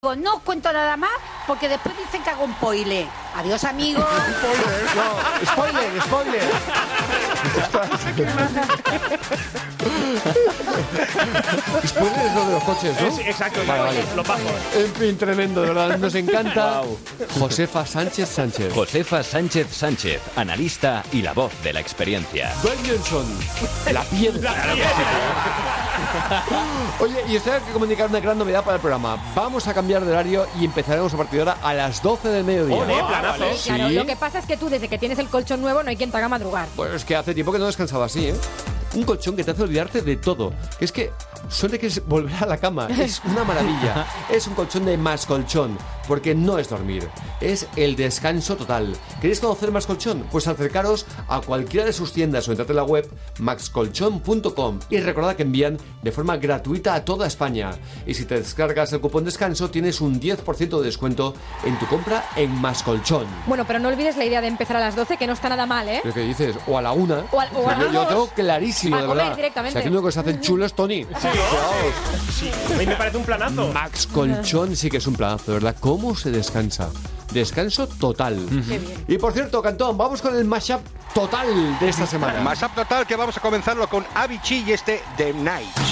No os cuento nada más porque después dicen que hago un spoiler. Adiós, amigos. Spoiler. Spoiler es lo de los coches, ¿no? Exacto, Vale. los bajos. En fin, tremendo, de verdad, nos encanta. Josefa Sánchez. Josefa Sánchez, analista y la voz de la experiencia. Dwayne Johnson, la piedra. Oye, y os tengo que comunicar una gran novedad para el programa. Vamos a cambiar de horario y empezaremos a partir de ahora a las 12 del mediodía. ¡Ole, planazo! Sí. Claro, lo que pasa es que tú, desde que tienes el colchón nuevo, no hay quien te haga madrugar. Bueno, es que hace tiempo que no descansaba así, ¿eh? Un colchón que te hace olvidarte de todo. Es que suele que es volver a la cama. Es una maravilla. Es un colchón de Más Colchón, porque no es dormir, es el descanso total. ¿Queréis conocer Más Colchón? Pues acercaros a cualquiera de sus tiendas o entrad en la web maxcolchon.com y recordad que envían de forma gratuita a toda España. Y si te descargas el cupón descanso, tienes un 10% de descuento en tu compra en Más Colchón. Bueno, pero no olvides la idea de empezar a las 12, que no está nada mal, ¿eh? ¿Pero qué dices? O a la 1. O a las Yo dos. tengo clarísimo, A de comer verdad. directamente. Si aquí lo que se hacen chulos, Tony. Sí, a mí me parece un planazo. Max Colchón sí que es un planazo, de verdad. ¿Cómo se descansa? Descanso total. Qué bien. Y por cierto, Cantón, vamos con el mashup total de esta semana. Mashup total, que vamos a comenzarlo con Avicii y The Night.